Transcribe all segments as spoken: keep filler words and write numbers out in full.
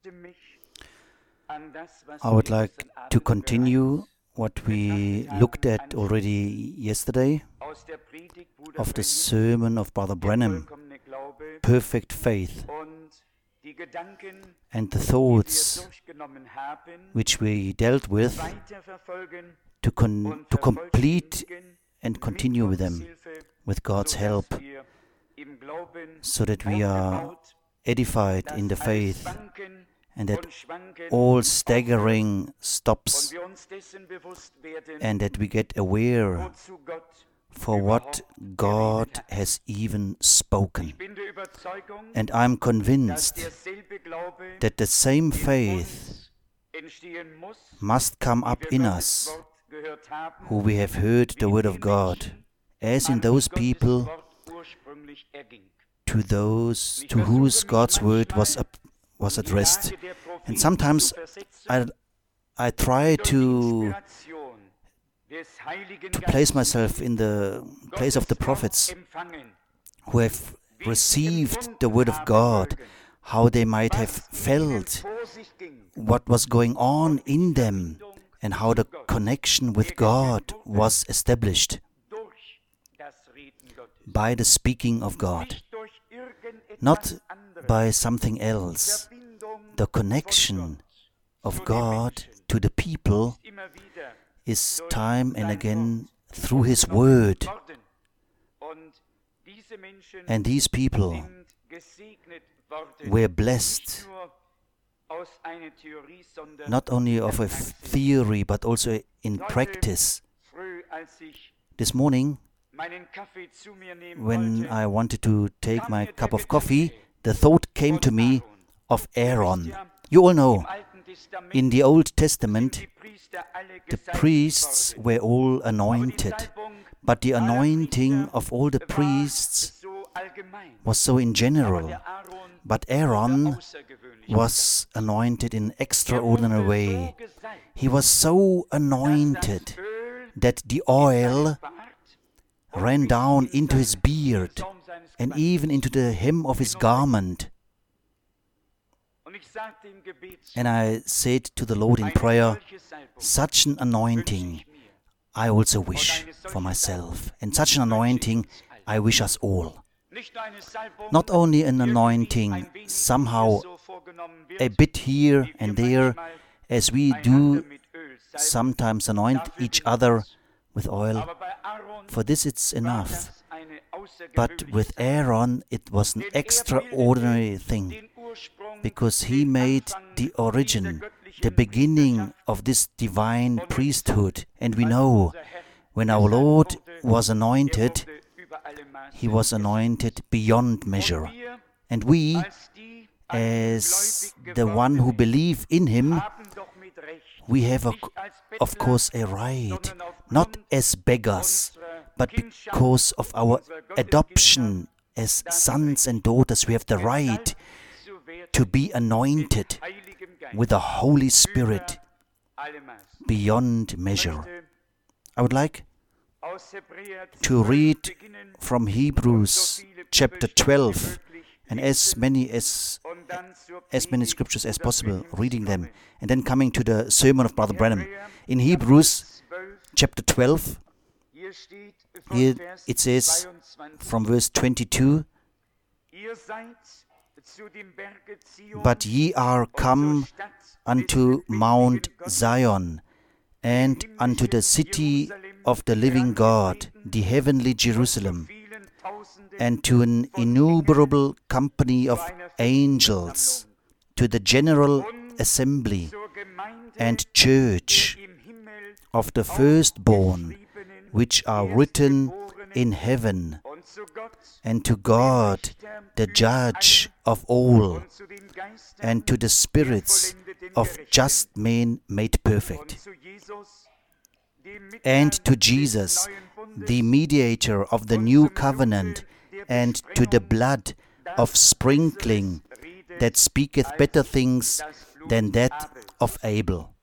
I would like to continue what we looked at already yesterday of the sermon of Brother Branham, Perfect Faith, and the thoughts which we dealt with to, con- to complete and continue with them with God's help, so that we are edified in the faith and that all staggering stops and that we get aware for what God has even spoken. And I'm convinced that the same faith must come up in us who we have heard the word of God, as in those people to those to whose God's word was up, was addressed. And sometimes I, I try to, to place myself in the place of the prophets who have received the word of God, how they might have felt, what was going on in them, and how the connection with God was established by the speaking of God, not by something else. The connection of God to the people is time and again through His Word. And these people were blessed not only of a theory but also in practice. This morning, when I wanted to take my cup of coffee, the thought came to me of Aaron. You all know, in the Old Testament, the priests were all anointed, but the anointing of all the priests was so in general. But Aaron was anointed in an extraordinary way. He was so anointed that the oil ran down into his beard and even into the hem of his garment. And I said to the Lord in prayer, such an anointing I also wish for myself, and such an anointing I wish us all. Not only an anointing, somehow a bit here and there, as we do sometimes anoint each other with oil. For this it's enough. But with Aaron it was an extraordinary thing, because he made the origin, the beginning of this divine priesthood. And we know, when our Lord was anointed, He was anointed beyond measure. And we, as the one who believe in Him, we have, a, of course, a right, not as beggars, but because of our adoption as sons and daughters, we have the right to be anointed with the Holy Spirit beyond measure. I would like to read from Hebrews chapter twelve, and as many as as many scriptures as possible, reading them, and then coming to the sermon of Brother Branham. In Hebrews chapter twelve, here it says from verse twenty-two, but ye are come unto Mount Zion, and unto the city of the living God, the heavenly Jerusalem, and to an innumerable company of angels, to the general assembly and church of the firstborn, which are written in heaven, and to God, the judge of all, and to the spirits of just men made perfect, and to Jesus, the mediator of the new covenant, and to the blood of sprinkling that speaketh better things than that of Abel.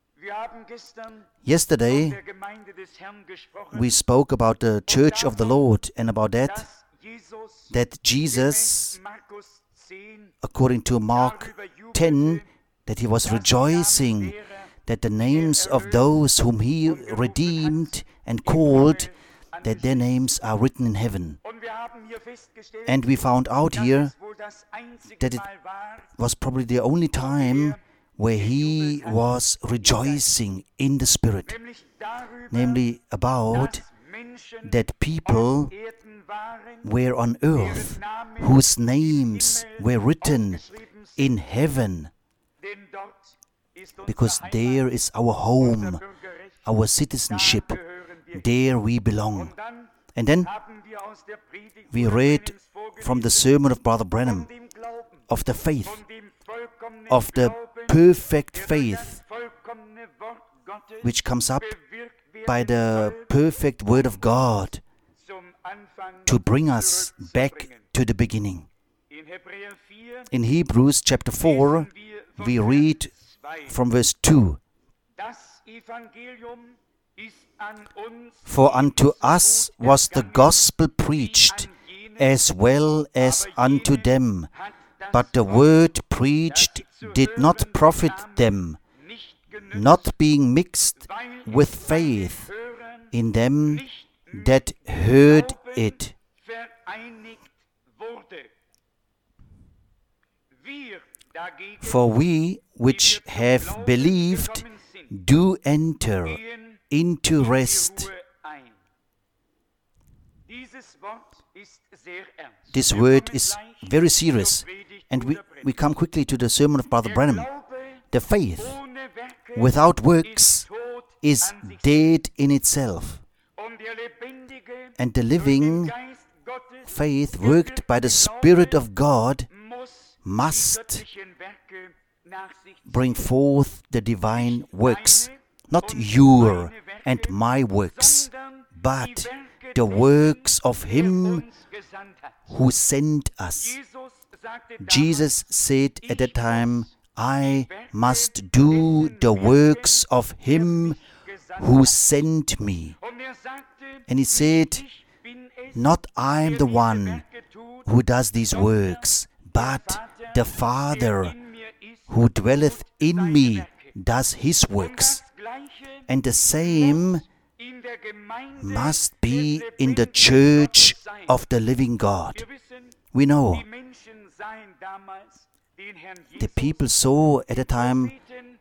Yesterday, we spoke about the Church of the Lord and about that, that Jesus, according to Mark ten, that he was rejoicing that the names of those whom he redeemed and called, that their names are written in heaven. And we found out here that it was probably the only time where he was rejoicing in the Spirit, namely about that people were on earth whose names were written in heaven, because there is our home, our citizenship, there we belong. And then we read from the sermon of Brother Branham of the faith, of the perfect faith, which comes up by the perfect Word of God to bring us back to the beginning. In Hebrews chapter four, we read from verse two, "For unto us was the gospel preached, as well as unto them. But the word preached did not profit them, not being mixed with faith in them that heard it." For we which have believed do enter into rest. This word is very serious, and we, we come quickly to the sermon of Brother Branham. The faith without works is dead in itself, and the living faith worked by the Spirit of God must bring forth the divine works, not your and my works, but the works of Him who sent us. Jesus said at that time, "I must do the works of Him who sent me." And He said, "Not I am the one who does these works, but the Father who dwelleth in me does His works." And the same must be in the church of the living God. We know the people saw at the time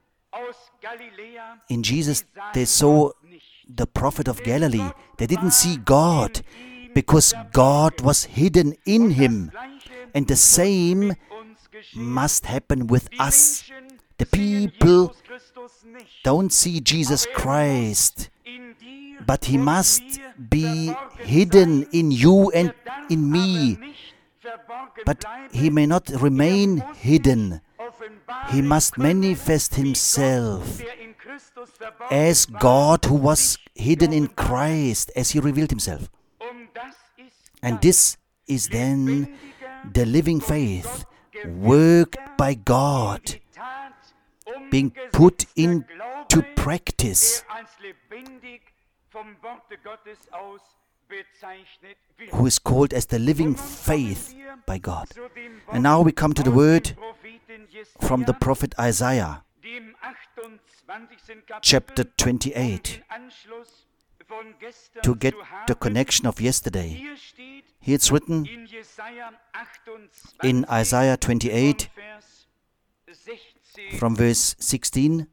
in Jesus, they saw the prophet of Galilee. They didn't see God because God was hidden in him. And the same must happen with us. The people don't see Jesus Christ, but He must be hidden in you and in me. But He may not remain hidden. He must manifest Himself as God who was hidden in Christ, as He revealed Himself. And this is then the living faith, worked by God, being put into practice, who is called as the living faith by God. And now we come to the word from the prophet Isaiah, chapter twenty-eight, to get the connection of yesterday. Here it's written in Isaiah twenty-eight, from verse sixteen,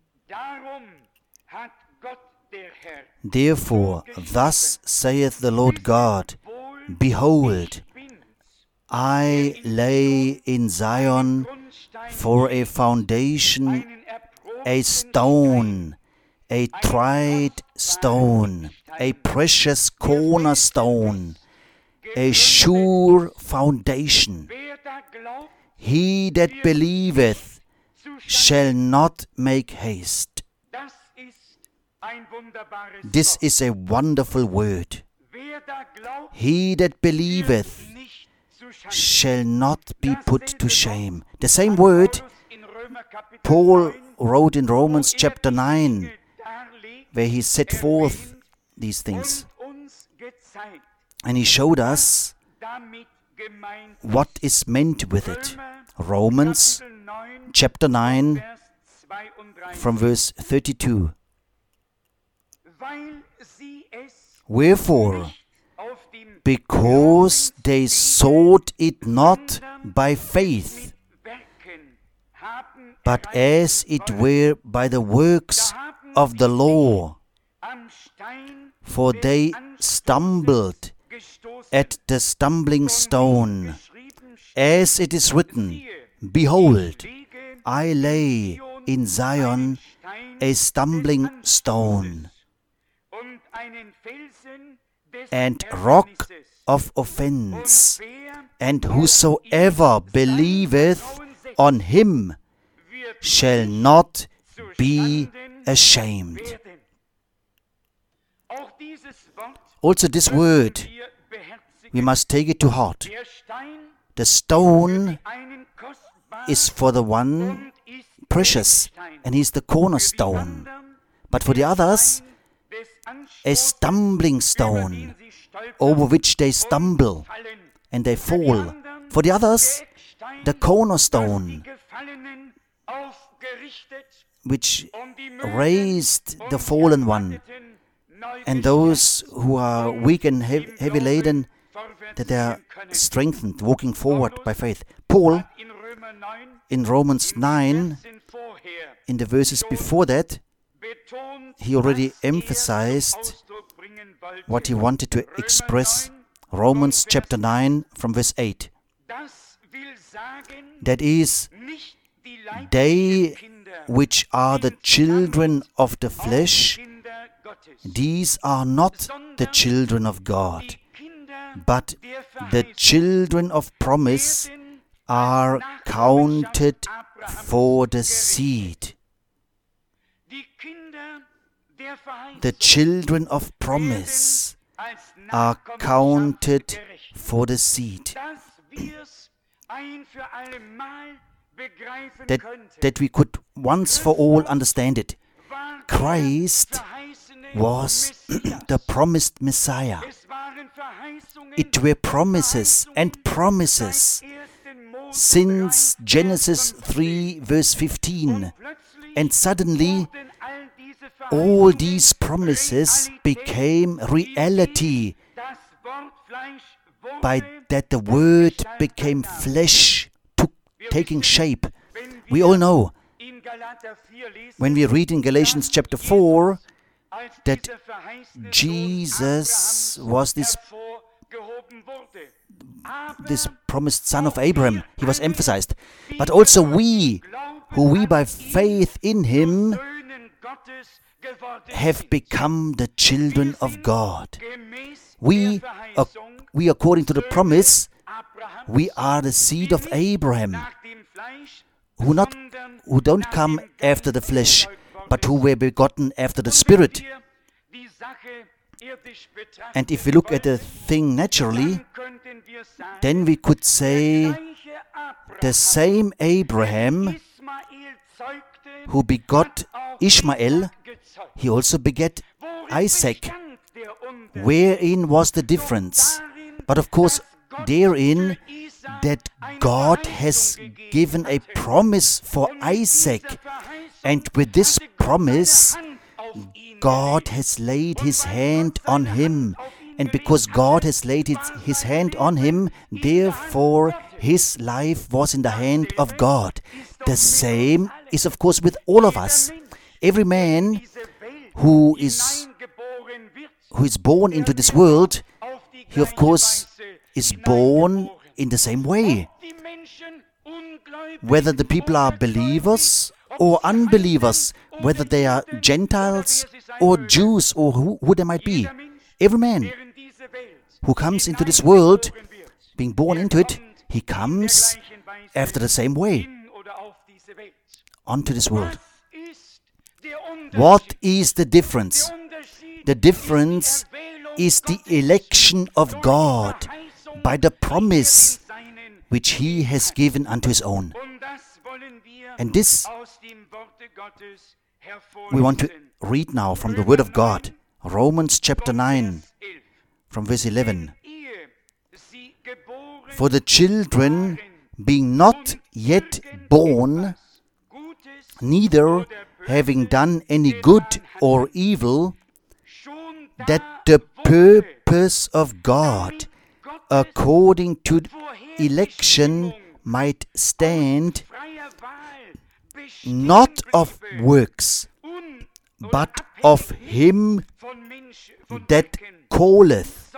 "Therefore, thus saith the Lord God, Behold, I lay in Zion for a foundation a stone, a tried stone, a precious cornerstone, a sure foundation. He that believeth shall not make haste." This is a wonderful word. He that believeth shall not be put to shame. The same word Paul wrote in Romans chapter nine, where he set forth these things. And he showed us what is meant with it. Romans chapter nine, from verse thirty-two. Wherefore, because they sought it not by faith, but as it were by the works of the law, for they stumbled at the stumbling stone, as it is written, Behold, I lay in Zion a stumbling stone, and rock of offense, and whosoever believeth on him shall not be ashamed. Also this word, we must take it to heart. The stone is for the one precious, and he is the cornerstone. But for the others, a stumbling stone, over which they stumble and they fall. For the others, the cornerstone, which raised the fallen one, and those who are weak and heavy, heavy laden, that they are strengthened, walking forward by faith. Paul, in Romans nine, in the verses before that, he already emphasized what he wanted to express. Romans chapter nine from verse eight. That is, they which are the children of the flesh, these are not the children of God, but the children of promise are counted for the seed. The children of promise are counted for the seed. That, that we could once for all understand it. Christ was the promised Messiah. It were promises and promises since Genesis three verse fifteen. And suddenly all these promises became reality by that the Word became flesh, took, taking shape. We all know, when we read in Galatians chapter four, that Jesus was this, this promised son of Abraham. He was emphasized. But also we, who we by faith in him have become the children of God. We, uh, we according to the promise, we are the seed of Abraham, who not who don't come after the flesh, but who were begotten after the Spirit. And if we look at the thing naturally, then we could say the same Abraham who begot Ishmael, he also begat Isaac. Wherein was the difference? But of course, therein that God has given a promise for Isaac, and with this promise, God has laid his hand on him. And because God has laid his, his hand on him, therefore his life was in the hand of God. The same is of course with all of us. Every man who is who is born into this world, he of course is born in the same way. Whether the people are believers or unbelievers, whether they are Gentiles or Jews or who, who they might be, every man who comes into this world, being born into it, he comes after the same way onto this world. What is the difference? The difference is the election of God by the promise which he has given unto his own. And this we want to read now from the Word of God. Romans chapter nine, from verse eleven. For the children being not yet born neither having done any good or evil, that the purpose of God according to election might stand, not of works, but of him that calleth.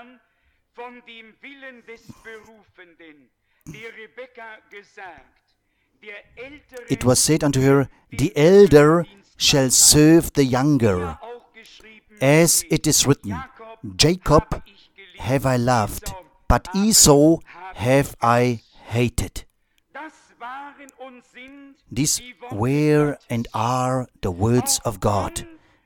It was said unto her, the elder shall serve the younger. As it is written, Jacob have I loved, but Esau have I hated. These were and are the words of God.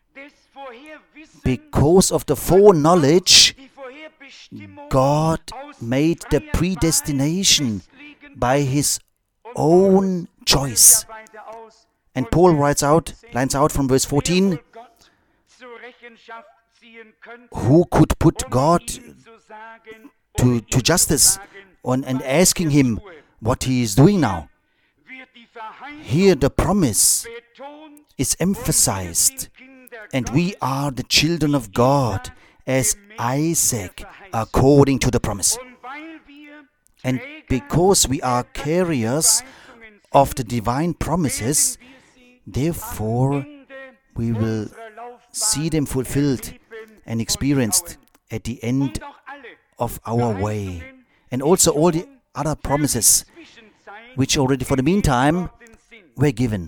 Because of the foreknowledge, God made the predestination by His own choice. And Paul writes out, lines out from verse fourteen, who could put God to, to justice on, and asking Him what He is doing now? Here the promise is emphasized, and we are the children of God as Isaac according to the promise. And because we are carriers of the divine promises, therefore we will see them fulfilled and experienced at the end of our way. And also all the other promises which already for the meantime were given.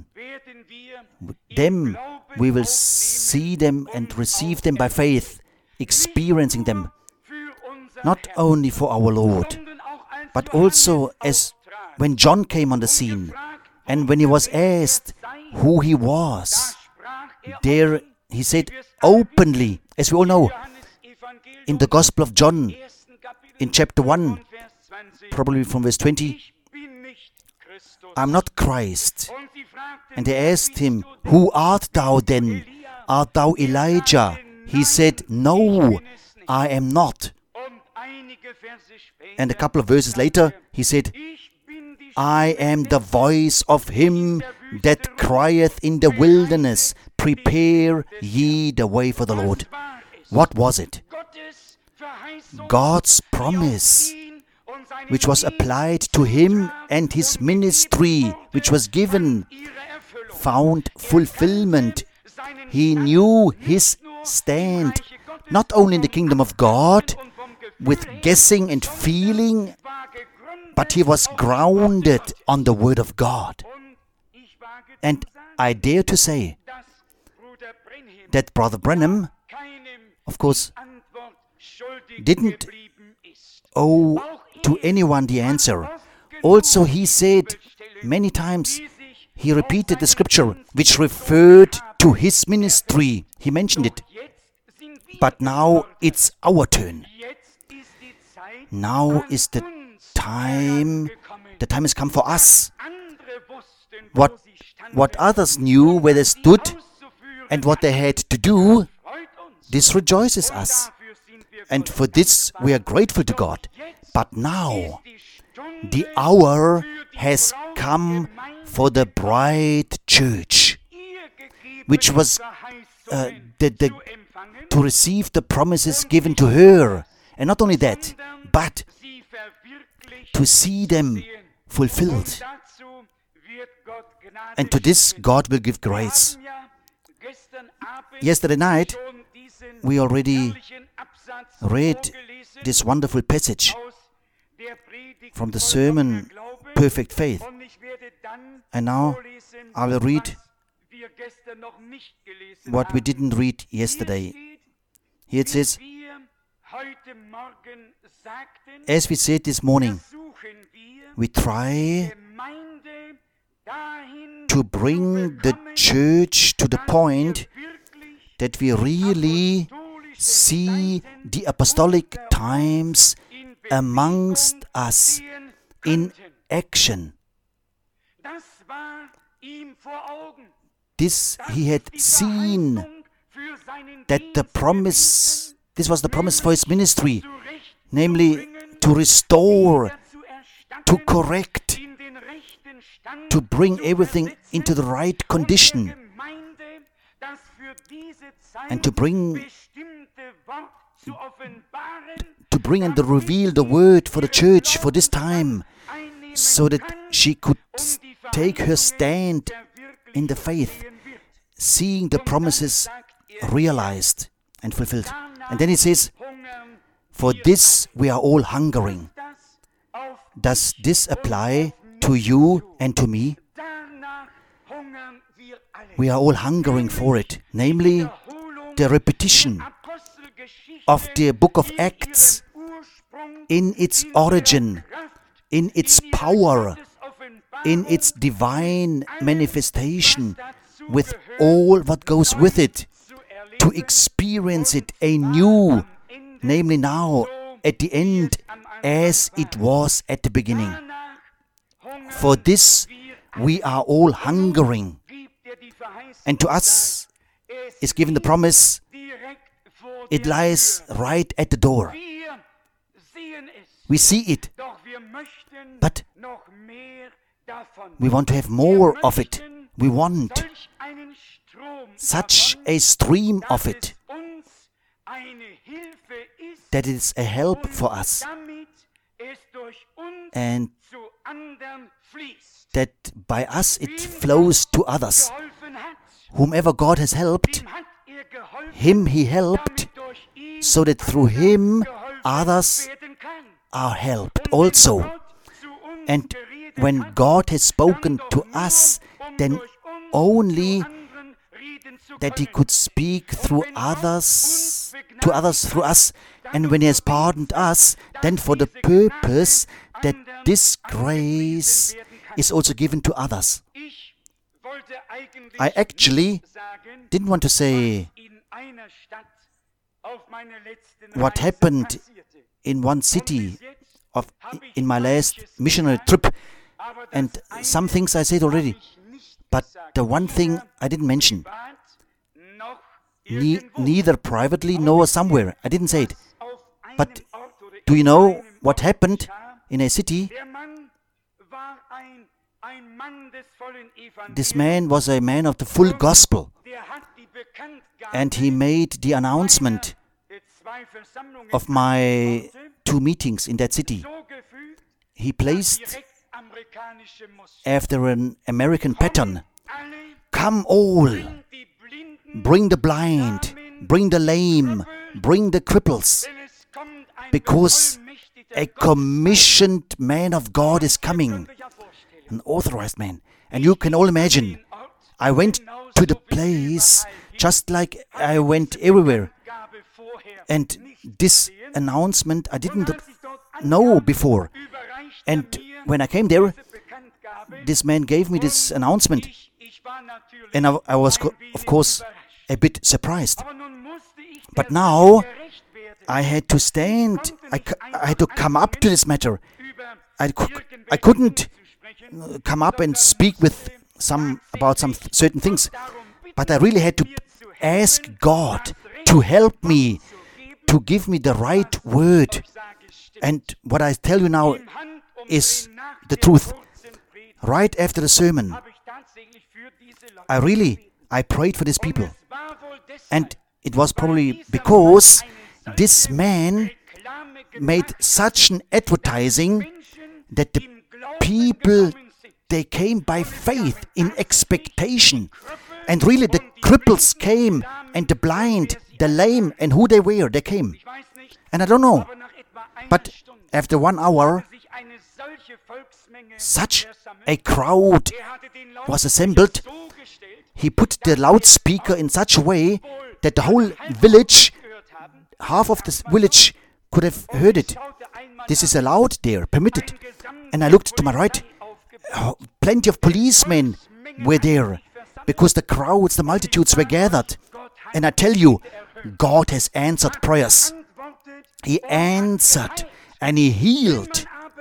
Them we will see them and receive them by faith, experiencing them, not only for our Lord, but also as when John came on the scene, and when he was asked who he was, there he said openly, as we all know, in the Gospel of John, in chapter one, probably from verse twenty, I'm not Christ. And they asked him, who art thou then? Art thou Elijah? He said, no, I am not. And a couple of verses later, he said, I am the voice of him that crieth in the wilderness, prepare ye the way for the Lord. What was it? God's promise, which was applied to him and his ministry, which was given, found fulfillment. He knew his stand, not only in the kingdom of God, with guessing and feeling, but he was grounded on the word of God. And I dare to say that Brother Branham, of course, didn't owe to anyone the answer. Also, he said many times, he repeated the scripture which referred to his ministry. He mentioned it. But now it's our turn. Now is the time, the time has come for us. What, what others knew where they stood and what they had to do, this rejoices us. And for this we are grateful to God. But now, the hour has come for the bride church, which was uh, the, the, to receive the promises given to her. And not only that, but to see them fulfilled. And to this God will give grace. Yesterday night, we already read this wonderful passage from the sermon Perfect Faith. And now I will read what we didn't read yesterday. Here it says, as we said this morning, we try to bring the church to the point that we really see the apostolic times amongst us in action. This he had seen, that the promise, this was the promise for his ministry, namely to restore, to correct, to bring everything into the right condition and to bring to bring and to reveal the word for the church for this time, so that she could take her stand in the faith, seeing the promises realized and fulfilled. And then it says, for this we are all hungering. Does this apply to you and to me? We are all hungering for it, namely the repetition of the book of Acts in its origin, in its power, in its divine manifestation, with all what goes with it, to experience it anew, namely now, at the end, as it was at the beginning. For this we are all hungering. And to us is given the promise, it lies right at the door. We see it, but we want to have more of it. We want such a stream of it, that it is a help for us, and that by us it flows to others. Whomever God has helped, him He helped, so that through him others are helped also. And when God has spoken to us, then only that He could speak through others, to others through us. And when He has pardoned us, then for the purpose that this grace is also given to others. I actually didn't want to say what happened in one city of in my last missionary trip, and some things I said already, but the one thing I didn't mention, ne- neither privately nor somewhere, I didn't say it. But do you know what happened in a city? This man was a man of the full gospel, and he made the announcement of my two meetings in that city. He placed, after an American pattern, "Come all, bring the blind, bring the lame, bring the cripples, because a commissioned man of God is coming," an authorized man. And you can all imagine, I went to the place just like I went everywhere. And this announcement I didn't know before. And when I came there, this man gave me this announcement. And I, I was, of course, a bit surprised. But now I had to stand, I, I had to come up to this matter. I, I couldn't come up and speak with some about some th- certain things, but I really had to ask God to help me, to give me the right word. And what I tell you now is the truth. Right after the sermon, I really, I prayed for these people. And it was probably because this man made such an advertising that the people, they came by faith, in expectation. And really the cripples came, and the blind, the lame, and who they were, they came. And I don't know, but after one hour, such a crowd was assembled. He put the loudspeaker in such a way that the whole village, half of the village could have heard it. This is allowed there, permitted. And I looked to my right. Oh, plenty of policemen were there, because the crowds, the multitudes were gathered. And I tell you, God has answered prayers. He answered and He healed.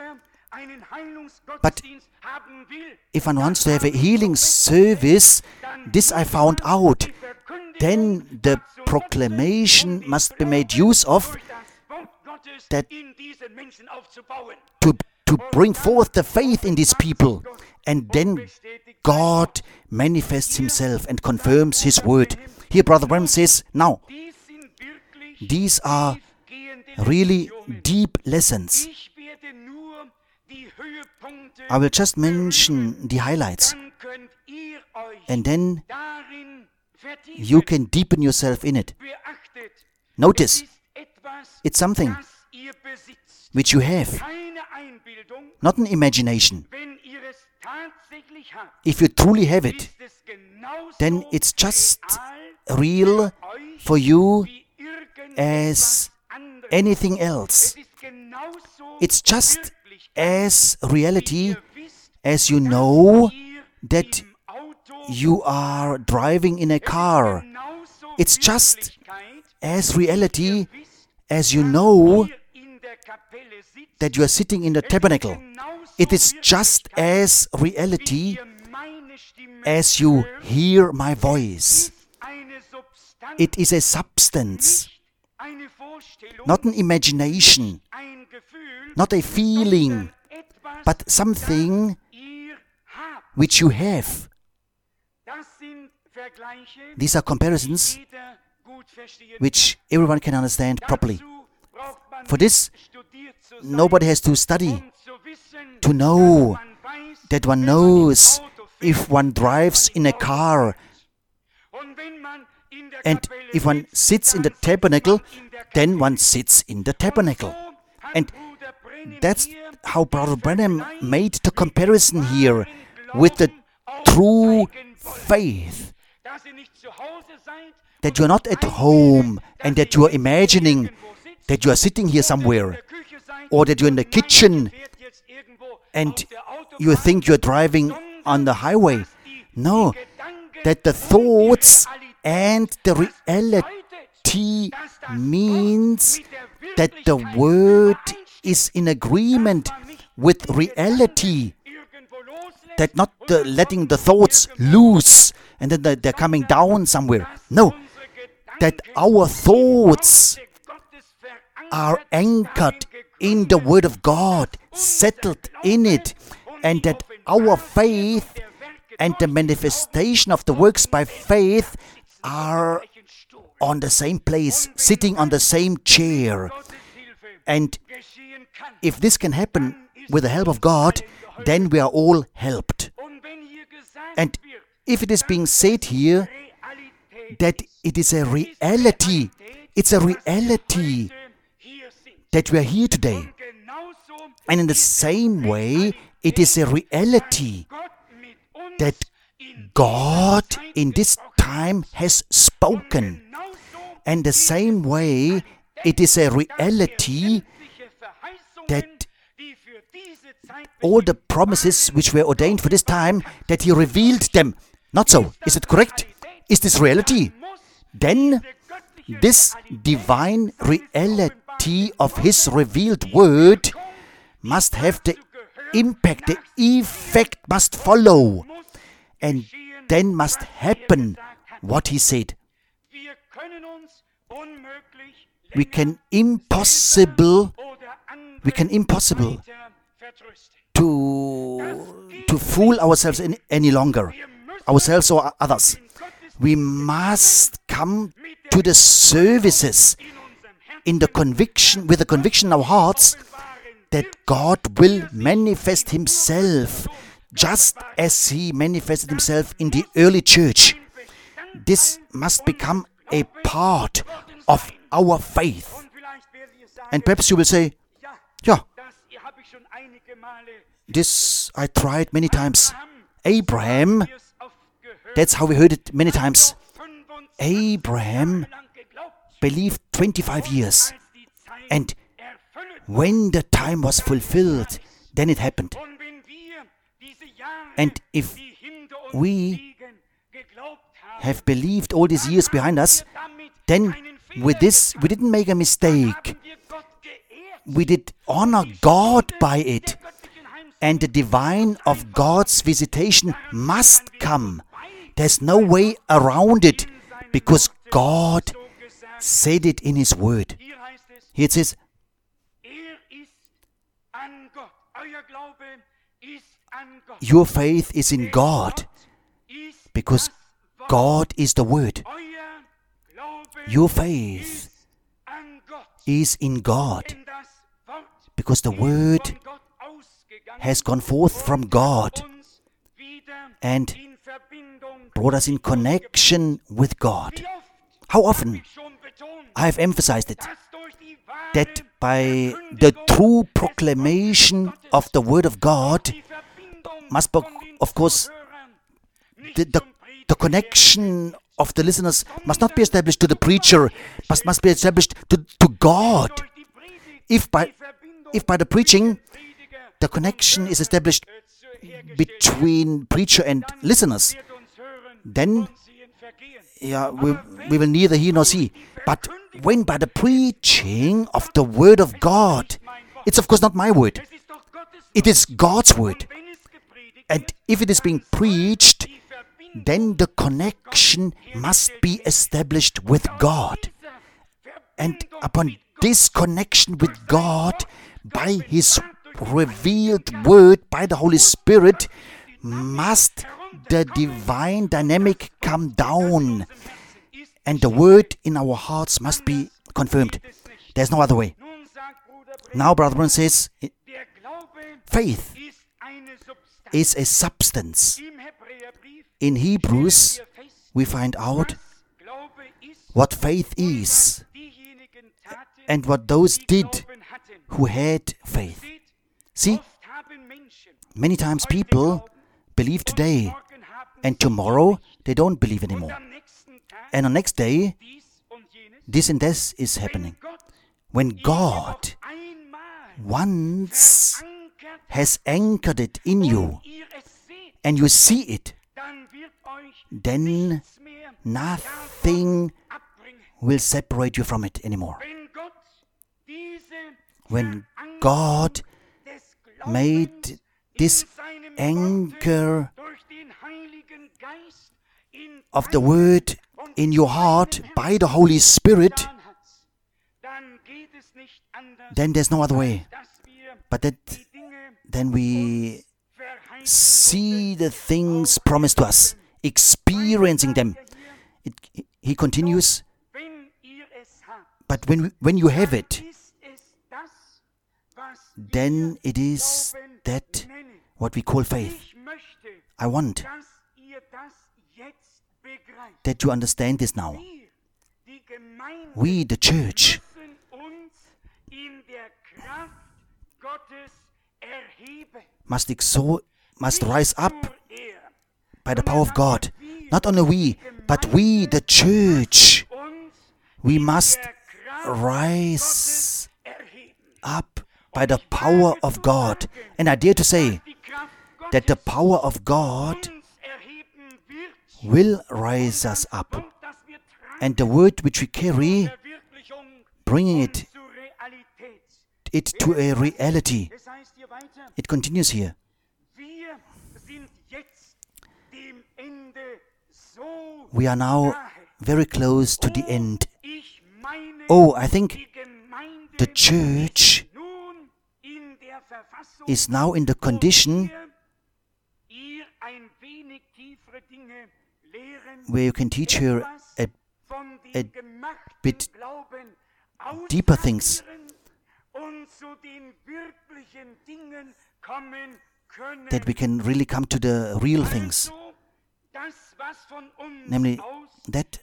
But if one wants to have a healing service, this I found out, then the proclamation must be made use of, that to to bring forth the faith in these people. And then God manifests himself and confirms his word. Here Brother Branham says, now, these are really deep lessons. I will just mention the highlights. And then you can deepen yourself in it. Notice, it's something which you have, not an imagination. If you truly have it, then it's just real for you as anything else. It's just as reality as you know that you are driving in a car. It's just as reality as you know that you are sitting in the tabernacle. It is just as reality as you hear my voice. It is a substance, not an imagination, not a feeling, but something which you have. These are comparisons which everyone can understand properly. For this, nobody has to study to know that one knows if one drives in a car, and if one sits in the tabernacle, then one sits in the tabernacle. And that's how Brother Branham made the comparison here with the true faith. That you are not at home and that you are imagining that you are sitting here somewhere, or that you're in the kitchen and you think you're driving on the highway. No, that the thoughts and the reality means that the word is in agreement with reality. That not the letting the thoughts loose and then they're coming down somewhere. No, that our thoughts are anchored in the Word of God, settled in it, and that our faith and the manifestation of the works by faith are on the same place, sitting on the same chair. And if this can happen with the help of God, then we are all helped. And if it is being said here that it is a reality, it's a reality that we are here today. And in the same way, it is a reality that God in this time has spoken. And the same way, it is a reality that all the promises which were ordained for this time, that He revealed them. Not so. Is it correct? Is this reality? Then this divine reality of His revealed word must have the impact, the effect must follow, and then must happen what He said. We can impossible, we can impossible to to fool ourselves in, any longer, ourselves or others. We must come to the services in the conviction, with the conviction in our hearts that God will manifest Himself just as He manifested Himself in the early church. This must become a part of our faith. And perhaps you will say, yeah, this I tried many times. Abraham, that's how we heard it many times. Abraham believed twenty-five years. And when the time was fulfilled, then it happened. And if we have believed all these years behind us, then with this, we didn't make a mistake. We did honor God by it. And the divine of God's visitation must come. There's no way around it, because God said it in His word. Here it says, Your faith is in God, because God is the Word. Your faith is in God, because the Word has gone forth from God and brought us in connection with God. How often I have emphasized it, that by the true proclamation of the Word of God must be, of course, the, the, the connection of the listeners must not be established to the preacher, but must be established to, to God. If by, if by the preaching, the connection is established between preacher and listeners, then yeah, we, we will neither hear nor see. But when by the preaching of the Word of God, it's of course not my word, it is God's word. And if it is being preached, then the connection must be established with God. And upon this connection with God, by His revealed Word, by the Holy Spirit, must the divine dynamic come down. And the Word in our hearts must be confirmed. There's no other way. Now, Brother Branham says, faith is a substance. In Hebrews, we find out what faith is and what those did who had faith. See, many times people believe today, and tomorrow they don't believe anymore. And the next day, this and this is happening. When God once has anchored it in you, and you see it, then nothing will separate you from it anymore. When God made this anchor of the Word in your heart by the Holy Spirit, then there's no other way. But that then we see the things promised to us, experiencing them. It, he continues, but when, when you have it, then it is that what we call faith. I want that you understand this now. We, the church, must exalt, must rise up by the power of God. Not only we, but we, the church, we must rise up by the power of God. And I dare to say that the power of God will rise us up. And the word which we carry, bringing it, it to a reality. It continues here. We are now very close to the end. Oh, I think the church is now in the condition where you can teach her a, a bit deeper things, that we can really come to the real things, namely that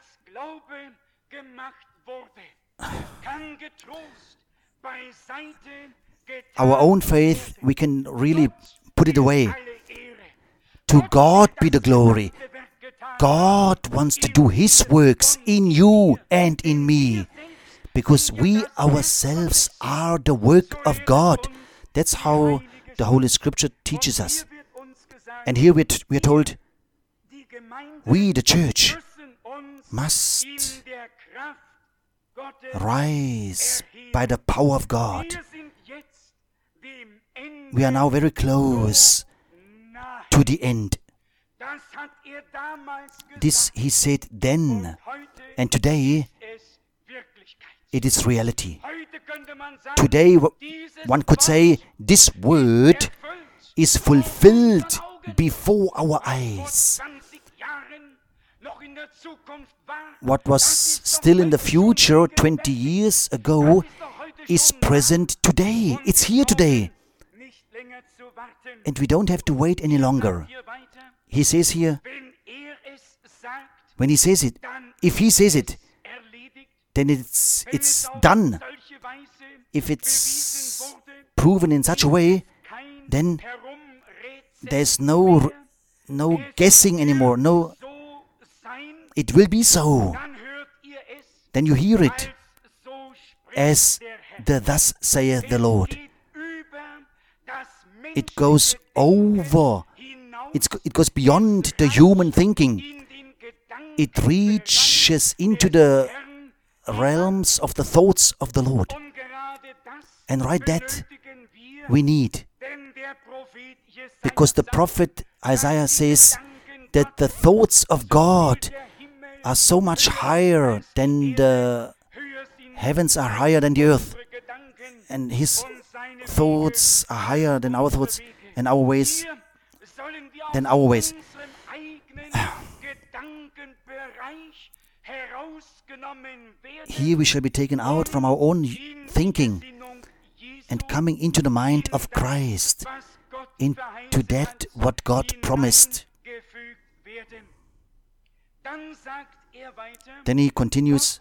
our own faith, we can really put it away. To God be the glory. God wants to do His works in you and in me, because we ourselves are the work of God. That's how the Holy Scripture teaches us. And here we are told, we, the church, must rise by the power of God. We are now very close to the end. This He said then, and today it is reality. today one could say this word is fulfilled before our eyes. What was still in the future twenty years ago is present today. It's here today. And we don't have to wait any longer. He says here, when he says it, if he says it, then it's it's done. If it's proven in such a way, then there's no no guessing anymore. No, it will be so. Then you hear it as the thus saith the Lord. It goes over. It's, it goes beyond the human thinking. It reaches into the realms of the thoughts of the Lord. And right that we need. Because the prophet Isaiah says that the thoughts of God are so much higher than the heavens are higher than the earth. And his thoughts are higher than our thoughts and our ways than our ways. Here we shall be taken out from our own thinking and coming into the mind of Christ, into that what God promised. Then he continues,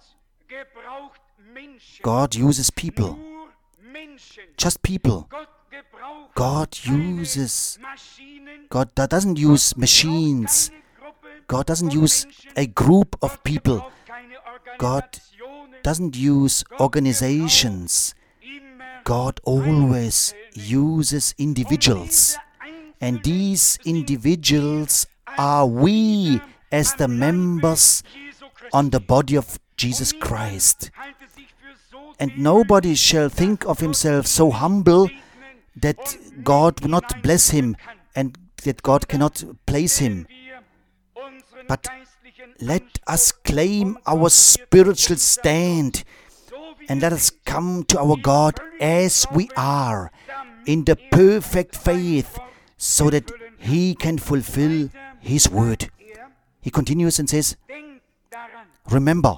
God uses people, just people. God uses, God doesn't use machines. God doesn't use a group of people. God doesn't use organizations. God always uses individuals. And these individuals are we as the members on the body of Jesus Christ. And nobody shall think of himself so humble that God will not bless him and that God cannot place him. But let us claim our spiritual stand and let us come to our God as we are, in the perfect faith, so that he can fulfill his word. He continues and says, remember,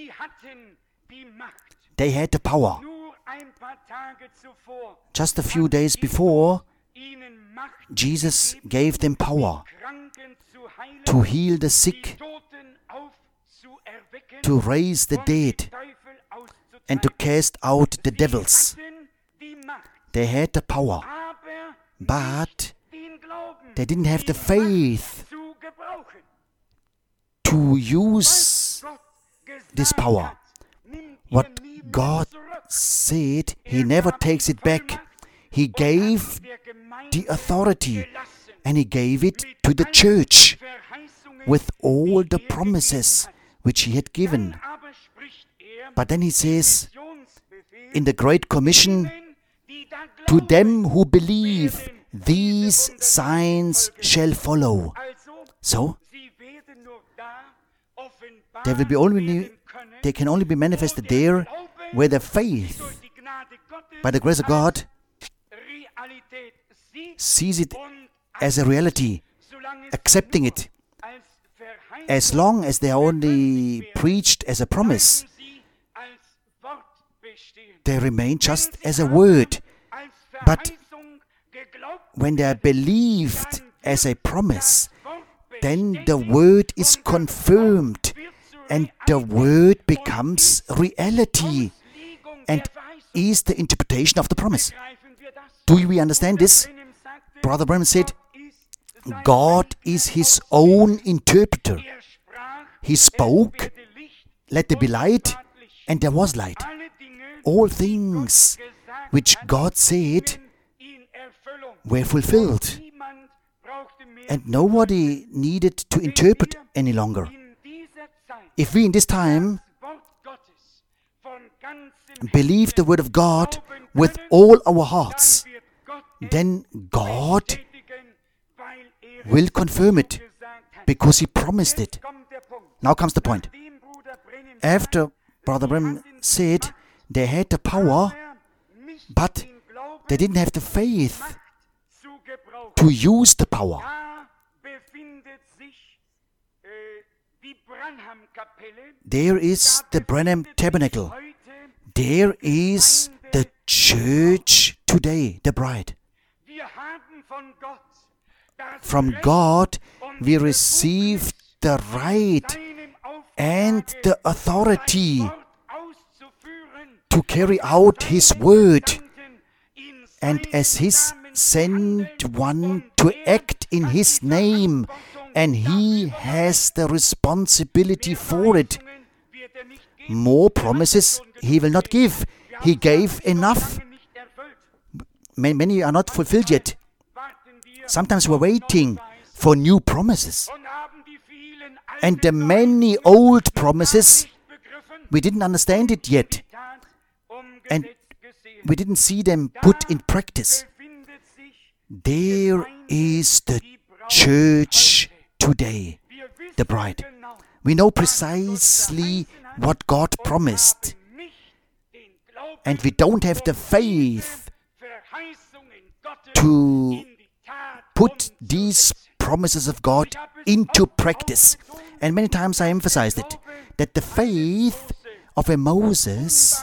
they had the power. Just a few days before, Jesus gave them power to heal the sick, to raise the dead, and to cast out the devils. They had the power, but they didn't have the faith to use this power. What God said, he never takes it back. He gave the authority and he gave it to the church with all the promises which he had given. But then he says in the Great Commission, to them who believe, these signs shall follow. So, they will be only, they can only be manifested there where the faith, by the grace of God, sees it as a reality, accepting it. As long as they are only preached as a promise, they remain just as a word. But when they are believed as a promise, then the word is confirmed and the word becomes reality and is the interpretation of the promise. Do we understand this? Brother Branham said, God is his own interpreter. He spoke, let there be light, and there was light. All things which God said were fulfilled, and nobody needed to interpret any longer. If we in this time believe the word of God with all our hearts, then God will confirm it because he promised it. Now comes the point. After Brother Branham said they had the power, but they didn't have the faith to use the power. There is the Branham Tabernacle. There is the church today, the bride. From God we receive the right and the authority to carry out His word, and as His sent one to act in His name, and He has the responsibility for it. More promises He will not give. He gave enough. Many are not fulfilled yet. Sometimes we're waiting for new promises. And the many old promises, we didn't understand it yet. And we didn't see them put in practice. There is the church today, the bride. We know precisely what God promised. And we don't have the faith to put these promises of God into practice. And many times I emphasized it, that the faith of a Moses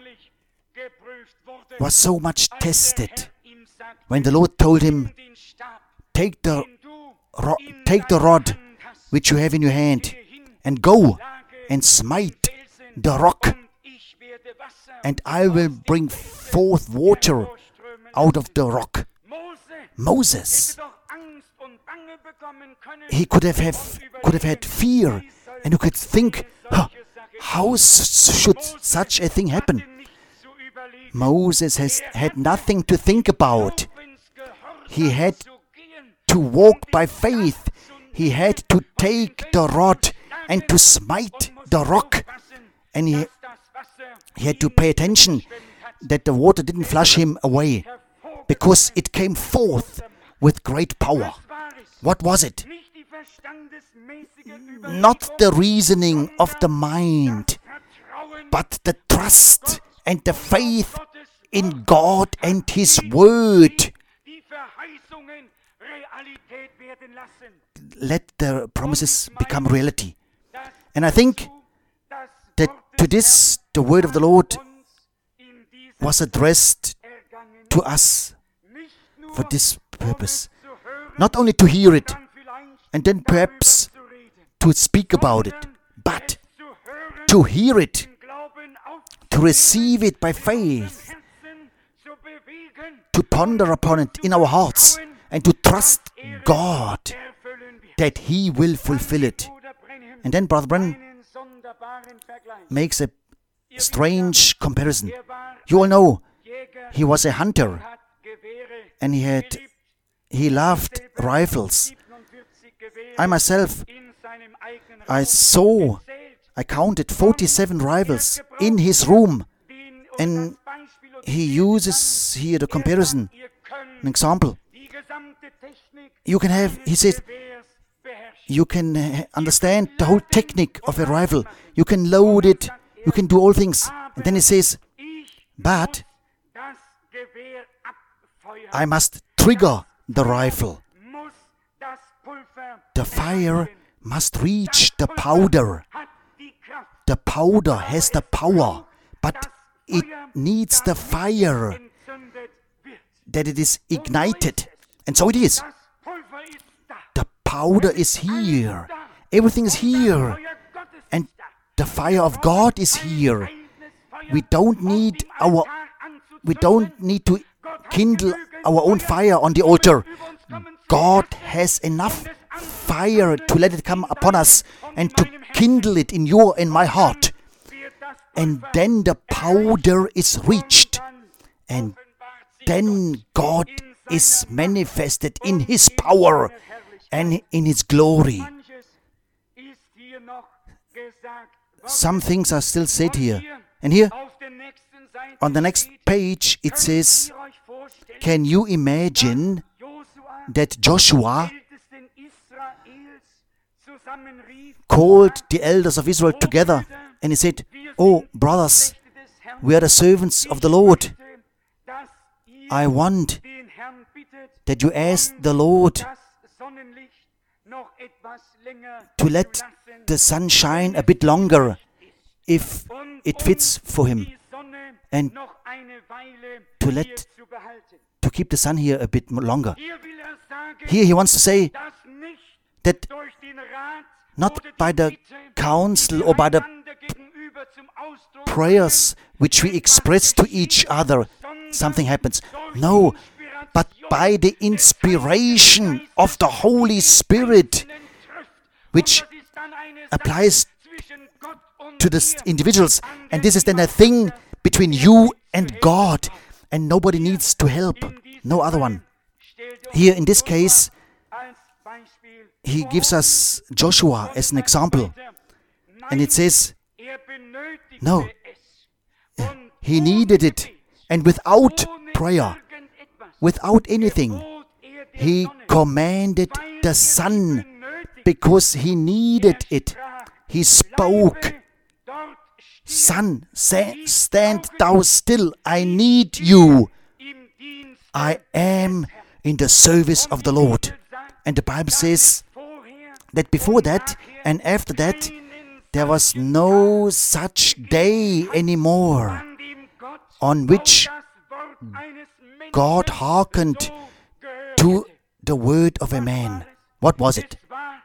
was so much tested when the Lord told him, take the, ro- take the rod which you have in your hand and go and smite the rock, and I will bring forth water out of the rock. Moses, he could have, have could have had fear, and you could think, huh, how s- should such a thing happen? Moses has had nothing to think about. He had to walk by faith. He had to take the rod and to smite the rock. And he, he had to pay attention that the water didn't flush him away, because it came forth with great power. What was it? Not the reasoning of the mind, but the trust and the faith in God and His word. Let the promises become reality. And I think that to this, the word of the Lord was addressed to us for this purpose. Not only to hear it, and then perhaps to speak about it, but to hear it, to receive it by faith, to ponder upon it in our hearts, and to trust God that He will fulfill it. And then Brother Branham makes a strange comparison. You all know he was a hunter, and he had he loved rifles. I myself, I saw, I counted forty-seven rifles in his room, and he uses here the comparison, an example. You can have, he says, you can uh, understand the whole technique of a rifle. You can load it, you can do all things. And then he says, but I must trigger the rifle. The fire must reach the powder. The powder has the power, but it needs the fire, that it is ignited. And so it is. The powder is here. Everything is here. And the fire of God is here. We don't need our we don't need to kindle our own fire on the altar. God has enough fire to let it come upon us and to kindle it in your and my heart. And then the powder is reached. And then God is manifested in His power and in His glory. Some things are still said here. And here, on the next page, it says, can you imagine that Joshua called the elders of Israel together and he said, oh, brothers, we are the servants of the Lord. I want that you ask the Lord to let the sun shine a bit longer if it fits for him, and to let to keep the sun here a bit longer. Here he wants to say that not by the counsel or by the prayers which we express to each other something happens. No, but by the inspiration of the Holy Spirit, which applies to the individuals. And this is then a thing between you and God, and nobody needs to help, no other one. Here in this case, he gives us Joshua as an example, and it says, no, he needed it, and without prayer, without anything, he commanded the sun because he needed it. He spoke, "Sun, stand thou still, I need you. I am in the service of the Lord." And the Bible says that before that and after that, there was no such day anymore on which God hearkened to the word of a man. What was it?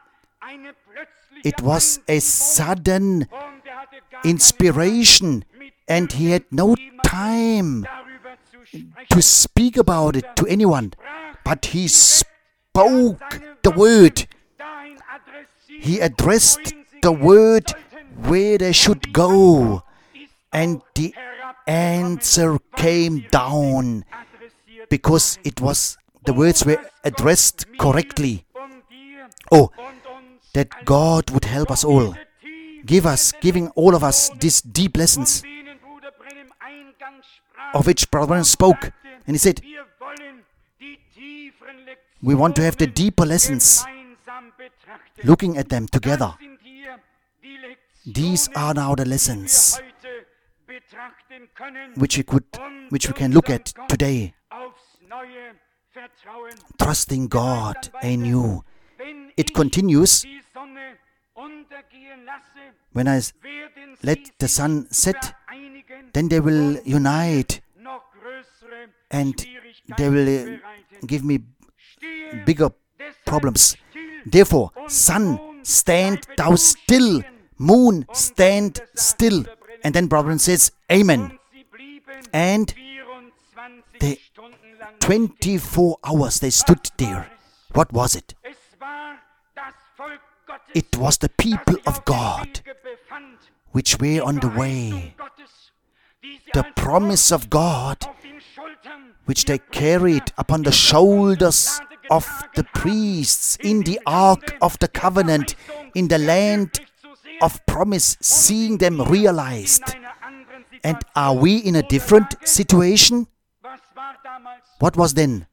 It was a sudden inspiration, and he had no time to speak about it to anyone, but he spoke the word. He addressed the word where they should go, and the answer came down because it was the words were addressed correctly. Oh, that God would help us all, give us, giving all of us these deep lessons of which Brother Branham spoke, and he said, we want to have the deeper lessons, looking at them together. These are now the lessons which we could, which we can look at today. Trusting God anew. It continues, when I let the sun set, then they will unite, and they will uh, give me bigger problems. Therefore, sun, stand thou still. Moon, stand still. And then Brother says, Amen. And they, twenty-four hours they stood there. What was it? It was the people of God which were on the way. The promise of God which they carried upon the shoulders of the priests in the ark of the covenant, in the land of promise, seeing them realized. And are we in a different situation? What was then?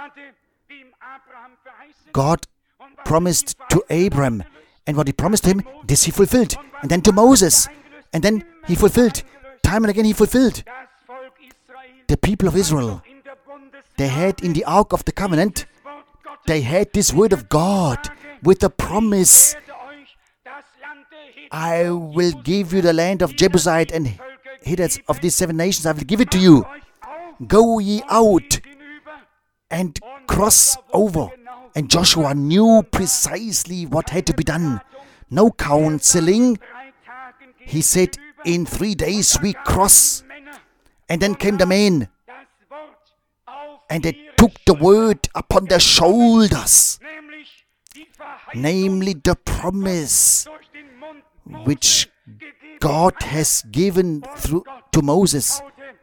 God promised to Abraham, and what he promised him, this he fulfilled. And then to Moses, and then he fulfilled. Time and again he fulfilled. The people of Israel, they had in the Ark of the Covenant, they had this word of God with the promise, I will give you the land of Jebusite and Hittites of these seven nations, I will give it to you. Go ye out and cross over. And Joshua knew precisely what had to be done. No counseling. He said, in three days we cross. And then came the men. And they took the word upon their shoulders. Namely the promise which God has given through to Moses.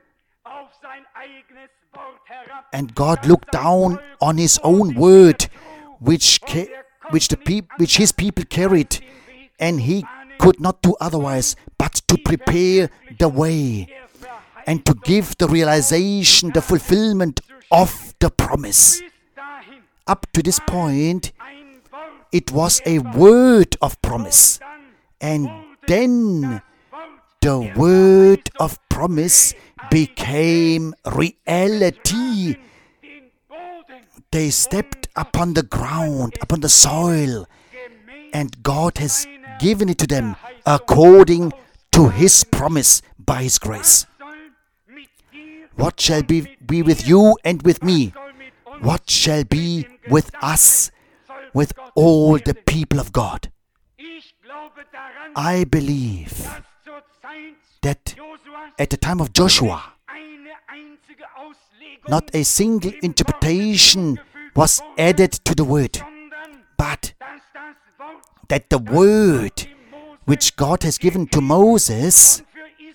And God looked down on his own word, which ca- which the peop- which his people carried, and he could not do otherwise but to prepare the way and to give the realization, the fulfillment of the promise. Up to this point, it was a word of promise, and then the word of promise became reality. They stepped upon the ground, upon the soil, and God has given it to them according to His promise by His grace. What shall be, be with you and with me? What shall be with us, with all the people of God? I believe that at the time of Joshua, not a single interpretation was added to the word, but that the word which God has given to Moses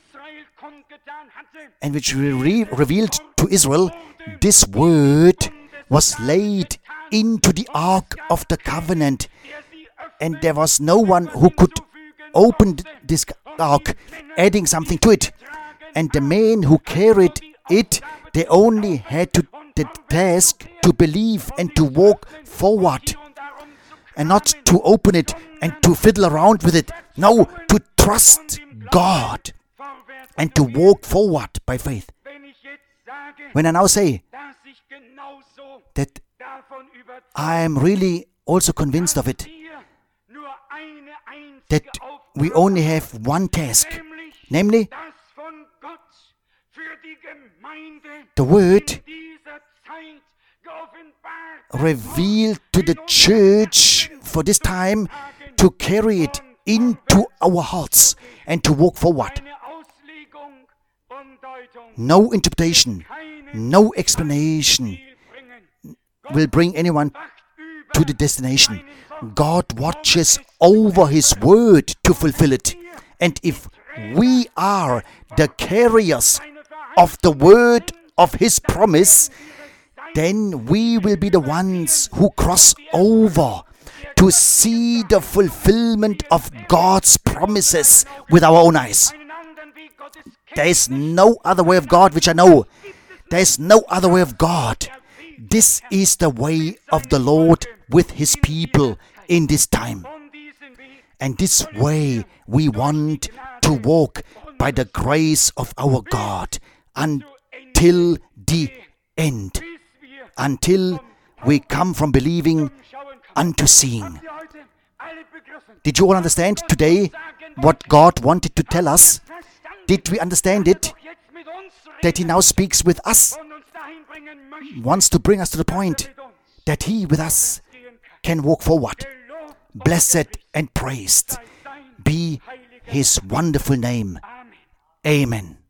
and which re- revealed to Israel, this word was laid into the Ark of the Covenant, and there was no one who could open this Ark, adding something to it. And the men who carried it, they only had to the task to believe and to walk forward, and not to open it and to fiddle around with it. No, to trust God and to walk forward by faith. When I now say that I am really also convinced of it, that we only have one task, namely the word revealed to the church for this time, to carry it into our hearts and to walk forward. No interpretation, no explanation will bring anyone to the destination. God watches over His word to fulfill it. And if we are the carriers of the word of His promise, then we will be the ones who cross over to see the fulfillment of God's promises with our own eyes. There is no other way of God which I know. There is no other way of God. This is the way of the Lord with His people in this time. And this way we want to walk by the grace of our God until the end. Until we come from believing unto seeing. Did you all understand today what God wanted to tell us? Did we understand it? That He now speaks with us, wants to bring us to the point that He with us can walk forward. Blessed and praised be His wonderful name. Amen.